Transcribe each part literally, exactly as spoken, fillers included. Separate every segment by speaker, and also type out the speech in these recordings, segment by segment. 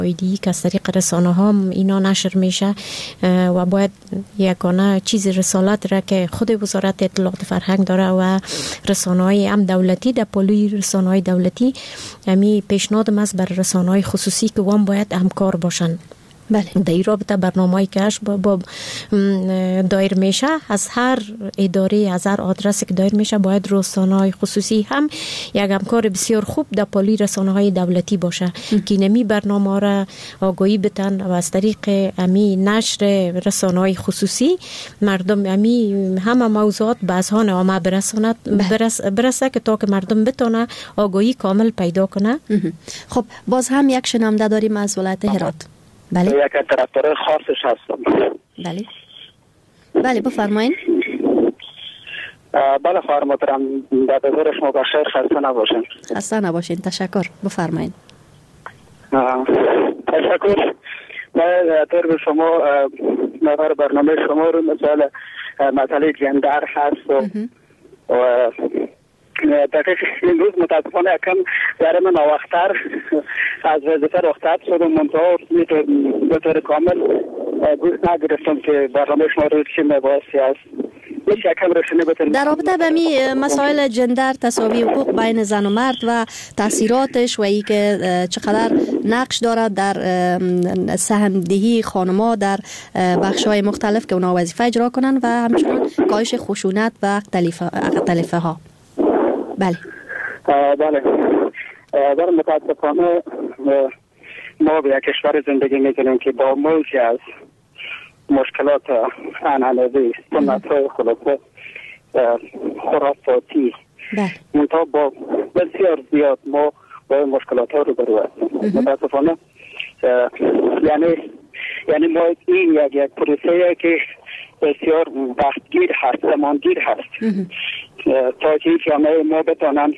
Speaker 1: ایدی که از طریق رسانه ها اینا نشر میشه و باید یکانه چیز رسالت را که خود وزارت اطلاعات فرهنگ داره و رسانه های هم دولتی در پلوی رسانه های دولتی امی پیشنهادم است بر رسانه های خصوصی که وام باید همکار باشن.
Speaker 2: بله.
Speaker 1: در این رابطه برنامه‌ای که با, با دایر میشه از هر اداره از هر آدرسی که دایر میشه باید رسانه‌های خصوصی هم یک همکار بسیار خوب در پالی رسانه‌های دولتی باشه که نمی برنامه را آگاهی بتن و از طریق امی نشر رسانه‌های خصوصی مردم امی همه موضوعات به اذهان عامه برساند برس برسه که تا که مردم بتونه آگاهی کامل پیدا کنه.
Speaker 2: خب باز هم یک شنونده داریم از ولایت هرات. بله.
Speaker 3: یک طرفدار خاصش هستم.
Speaker 2: بله. بله بفرمایید.
Speaker 3: بله خواهر محترم، بعد از ظهر شما بخیر، خسته نباشین.
Speaker 2: خسته نباشین، تشکر. بفرمایید.
Speaker 3: تشکر. من طور به شما نظر برنامه شما رو مثال مسئله جندر هست و دقیق امروز متاسفانه کم در من نوختر از وظیفه رخصت شدم، منطقه به طور کامل گوش نگرفتم که برنامه شما رو چی مباحثی است.
Speaker 2: در رابطه به می مسائل جندر، تساوی حقوق بین زن و مرد و تاثیراتش و ای که چقدر نقش دارد در سهمدهی خانم‌ها در بخش‌های مختلف که اونا وظیفه اجرا کنن و همچنین کاهش خشونت و اختلافه ها. بله.
Speaker 3: بله. در متاسفانه ما به یک کشور زندگی میکنیم که با موجی از مشکلات عنعنوی، سنت‌های خلاصه خرافاتی، منتها با بسیار زیاد ما با مشکلات ها رو برو هستیم. متاسفانه یعنی یعنی ما این یک یک پروسه که بسیار وقتگیر هست، زمانگیر هست تا که جامعه ما بتانن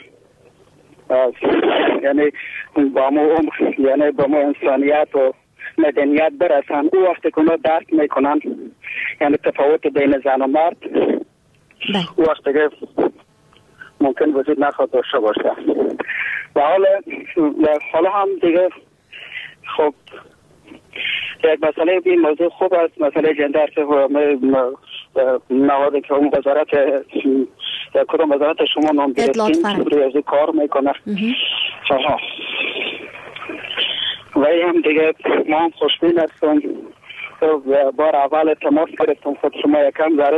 Speaker 3: یعنی با ما یعنی با ما انسانیت و مدنیت برسن. او وقتی که اونا درک میکنن یعنی تفاوت بین زن و مرد، او وقتی که ممکن وجود نخواد داشته باشه. و حالا حالا هم دیگه خب یک مسئله این موضوع خوب است، مسئله جندر که نهاده که اون وزارت کدام وزارت شما نام گرفتین روی از کار میکنه. و هم دیگه ما هم خوشبین هستم. بار اول تماس گرفتم خود شما یکم ذره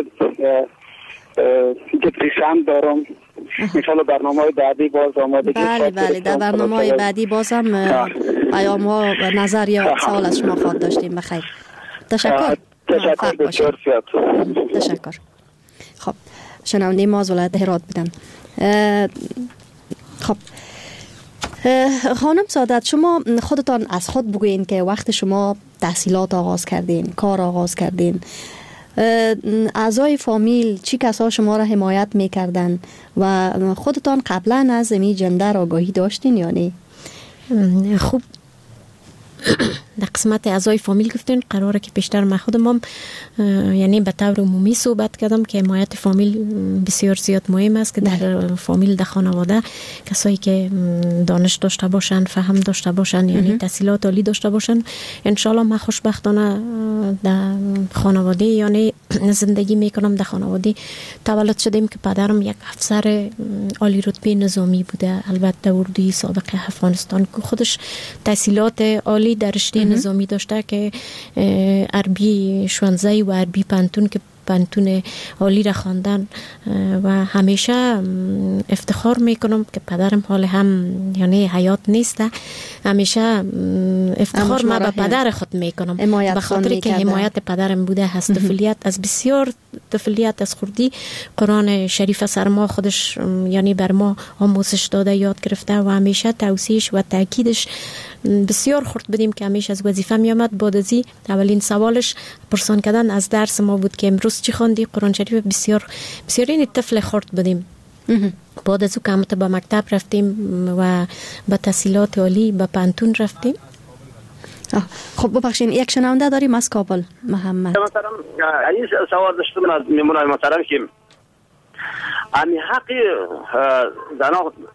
Speaker 3: دیپریشن دارم. انشالله برنامه های بعدی باز آماده.
Speaker 2: بله بله در برنامه های بعدی باز هم پیام ها و نظر یا سوال از شما خواهد داشتیم. بخیر. تشکر.
Speaker 3: تشکر بسیار زیاد.
Speaker 2: تشکر. خب شنونده ما از ولایت هرات بودن. خب خانم سعادت، شما خودتان از خود بگوین که وقت شما تحصیلات آغاز کردین، کار آغاز کردین، اعضای فامیل چی کسا شما را حمایت میکردن و خودتان قبلا از این جندر آگاهی داشتین یا نه؟
Speaker 1: خوب در قسمت اعضای فامیل گفتین قراره که پیشتر من خودم هم یعنی به طور عمومی صحبت کردم که حمایت فامیل بسیار زیاد مهم است که در فامیل در خانواده کسایی که دانش داشته باشن، فهم داشته باشن، یعنی تحصیلات عالی داشته باشن، انشالله من خوشبختانه در خانواده یعنی زندگی میکنم. در خانواده تولد شدیم که پدرم یک افسر عالی رتبه نظامی بوده، البته اردوی سابق افغانستان، که خودش تحصیلات عالی در رشته نظامی داشته که عربی شوانزه و عربی پنتون که پنتون عالی را خواندن و همیشه افتخار میکنم که پدرم حال هم یعنی حیات نیست، همیشه افتخار ما به پدر خود میکنم به خاطر که حمایت پدرم بوده هست. طفولیت از بسیار طفولیت از خردی قرآن شریف سر ما خودش یعنی بر ما آموزش داده، یاد گرفته و همیشه توصیهش و تاکیدش بسیار خرد بدیم که همیشه از وظیفه می آمد. بعد از اولین سوالش پرسان کردن از درس ما بود که امروز چی خواندی؟ قرآن شریف. بسیار بسیار این طفل خرد بدیم. بعد از او که به مکتب رفتیم و به تحصیلات عالی به پنتون رفتیم.
Speaker 2: خب ببخشید یک شنونده داریم از کابل. محمد
Speaker 4: مثلا این سوال داشتم از میمونای محترم که امی حقی زنا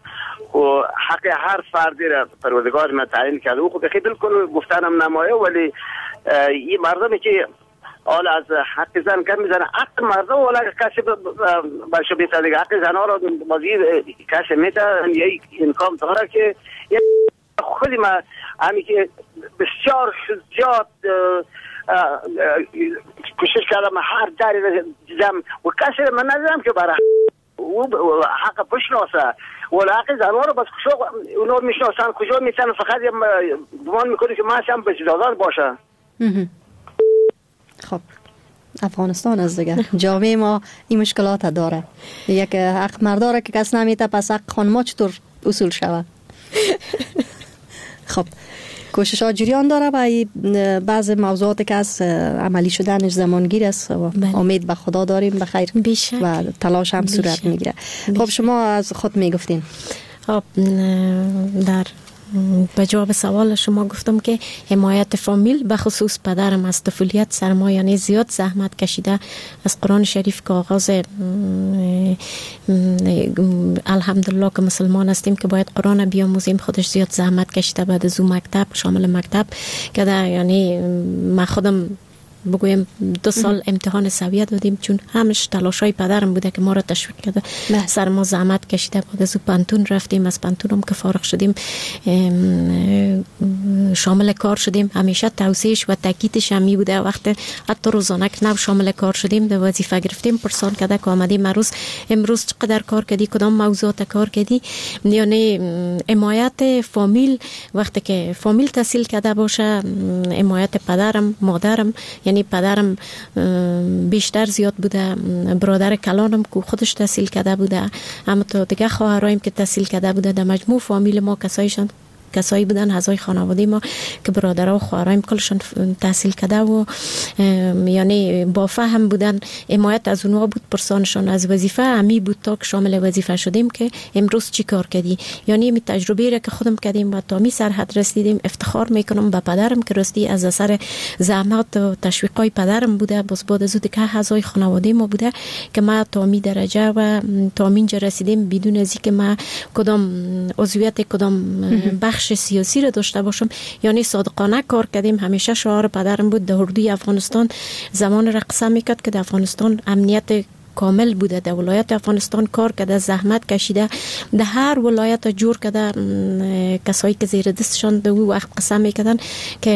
Speaker 4: و حق هر فردی را پروردگار ما تعیین کرده. او خود خیلی بالکل گفتنم نمایه، ولی این مردمی که حال از حق زن کم میزنه، حق مردم ولی کسی برشو بیتا دیگه حق زن ها را بازی کسی میتا یک انکام داره که خودی ما همی که بسیار شجاعت کوشش کردم هر دری را دیدم و کسی من ندیدم که برای او حق بشناسه ولی حق زن ها را بس کشو اونو میشناسن کجا میتن فقط گمان میکنه که من هم بسیدازان باشه.
Speaker 2: خب افغانستان از دیگه جامعه ما این مشکلات داره، یک حق مرداره که کس نمیته، پس حق خانما چطور اصول شود؟ خب کوشش ها جریان داره و بعض موضوعات که از عملی شدنش زمانگیر است و امید به خدا داریم به خیر و تلاش هم صورت میگیره. خب شما از خود میگفتین.
Speaker 1: خب در به جواب سوال شما گفتم که حمایت فامیل به خصوص پدرم از طفولیت سرمایه‌ای زیاد زحمت کشیده، از قرآن شریف که آغاز الحمدلله که مسلمان هستیم که باید قرآن بیاموزیم، خودش زیاد زحمت کشیده بعد از اون مکتب شامل مکتب که یعنی من خودم بگویم دو سال امتحان سویه دادیم چون همش تلاشای پدرم بوده که ما را تشویق کرده. سر ما زحمت کشیده، بعد از پانتون رفتیم، از پانتون هم که فارغ شدیم شامل کار شدیم. همیشه توصیهش و تاکیدش همی بوده، وقت حتی روزانه که نو شامل کار شدیم در وظیفه گرفتیم پرسان کرده که آمدیم امروز امروز چقدر کار کردی، کدام موضوعات کار کردی. یعنی حمایت فامیل وقتی که فامیل تحصیل کرده باشه، حمایت پدرم مادرم، یعنی پدرم بیشتر زیاد بوده، برادر کلانم که خودش تحصیل کرده بوده، اما تو دیگه خواهرایم که تحصیل کرده بوده، در مجموع فامیل ما کسایشان کسایی بودن اعضای خانواده ما که برادرها و خواهرایم کلشون تحصیل کرده و یعنی با فهم بودن. حمایت از اونها بود، پرسانشان از وظیفه همی بود تا که شامل وظیفه شدیم که امروز چی کار کردی. یعنی می تجربه را که خودم کردیم و تا می سرحد رسیدیم افتخار میکنم به پدرم که راستی از اثر زحمت و تشویقای پدرم بوده، باز بعد از که اعضای خانواده ما بوده که ما تا می درجه و تا اینجا رسیدیم بدون از اینکه ما کدام عضویت کدام بخش سیاسی را داشته باشم. یعنی صادقانه کار کردیم. همیشه شعار پدرم بود در اردوی افغانستان زمان را قسم میکرد که در افغانستان امنیت کامل بوده، در ولایت افغانستان کار کرده، زحمت کشیده، در هر ولایت جور کرده. کسایی که زیر دستشان در اون وقت قسم میکردن که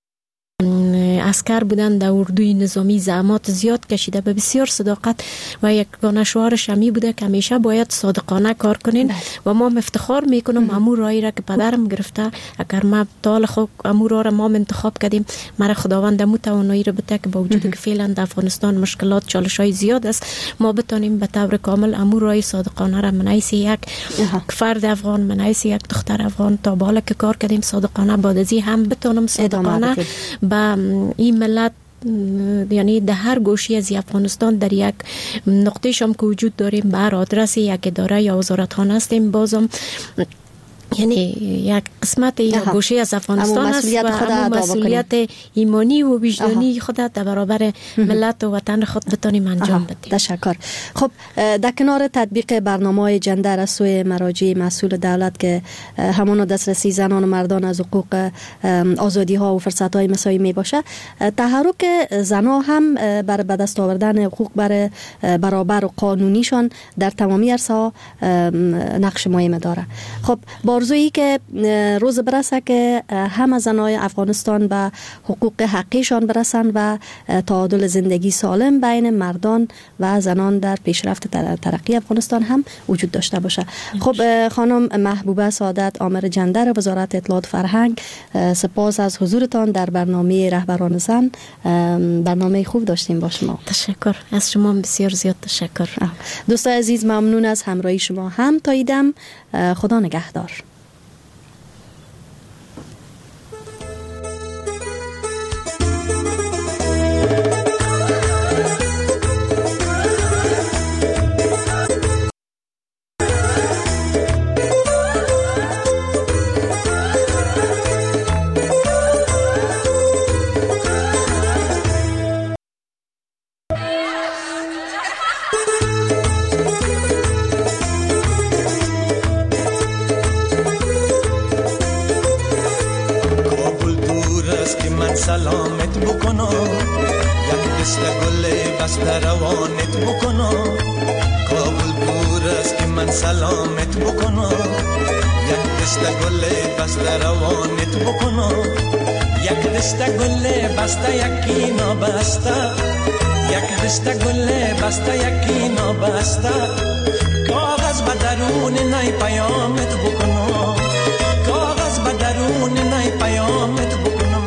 Speaker 1: عسکر بودن در اردوی نظامی زحمات زیاد کشیده، به بسیار صداقت و یک گونه شعار شمی بوده که همیشه باید صادقانه کار کنین و ما افتخار میکنم امور رایی را که پدرم گرفته. اگر ما طال خود امور را ما انتخاب کردیم، مرا خداوند مو توانایی را بده که با وجود که فعلا در افغانستان مشکلات چالشای زیاد است، ما بتونیم به طور کامل امور رای صادقانه را من حیث یک فرد افغان، من حیث یک دختر افغان تا بالا که کار کردیم صادقانه بعد از این هم بتونم صادقانه با این ملت، یعنی در هر گوشی از افغانستان در یک نقطه شام که وجود داریم بر آدرس یک اداره یا وزارتخانه هستیم، بازم یعنی یک قسمت یا گوشه از افغانستان است و همون مسئولیت ایمانی و وجدانی خود در برابر ملت و وطن خود بتانیم انجام بدیم.
Speaker 2: تشکر. خب در کنار تطبیق برنامه‌های جندر از سوی مراجع مسئول دولت که همون دسترسی زنان و مردان از حقوق آزادی ها و فرصت های مساوی می باشه، تحرک زنان هم بر به دست آوردن حقوق بر برابر و قانونیشان در تمامی عرصه نقش مهم داره. خب آرزویی که روز برسه که همه زنای افغانستان به حقوق حقیقیشان برسن و تعادل زندگی سالم بین مردان و زنان در پیشرفت ترقی افغانستان هم وجود داشته باشه. خب خانم محبوبه سعادت، آمر جندر وزارت اطلاعات فرهنگ، سپاس از حضورتان در برنامه رهبران زن. برنامه خوب داشتیم با شما.
Speaker 1: تشکر از شما، بسیار زیاد تشکر.
Speaker 2: دوستان عزیز، ممنون از همراهی شما. هم تا ایدم، خدا نگهدار.
Speaker 5: است که من سلامت بکنم، یک دست گل بسته روانت بکنم. کابل دور است که من سلامت بکنم، یک دست گل بسته روانت بکنم. یک دست گل بسته یکی نابسته، یک دست گل بسته یکی نابسته. کاغذ به درون نی پیامت بکنم، کاغذ به درون نی پیامت بکنم.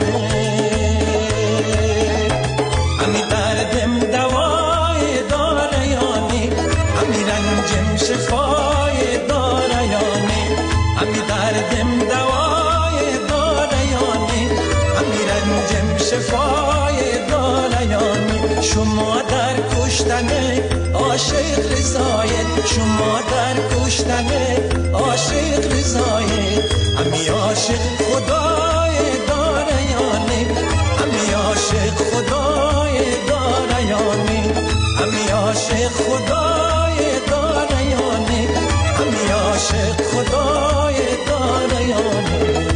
Speaker 5: امی دردم دوای داره یانی، امی رنجم شفای داره یانی. امی دردم دوای داره یانی، امی رنجم شفای داره یانی. شما در کشتن عاشق رضایت، شما در کشتن عاشق رضایت. امی عاشق خدای داره یانی، امی عاشق خدای داره یانی. امی عاشق خدای داره یانی، امی عاشق خدای داره یانی.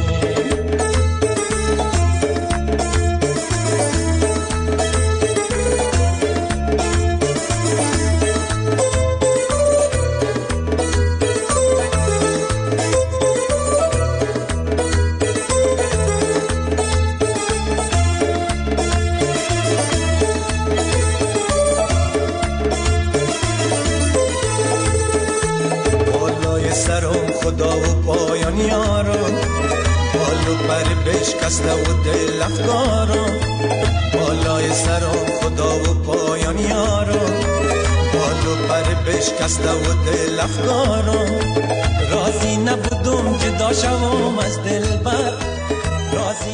Speaker 5: خدا و پایان یارم، بالو پر بشکسته و دل افکارم. بالای سرم خدا و پایان یارم، بالو پر بشکسته و دل افکارم. راضی نبودم جدا شوم از دل بر، راضی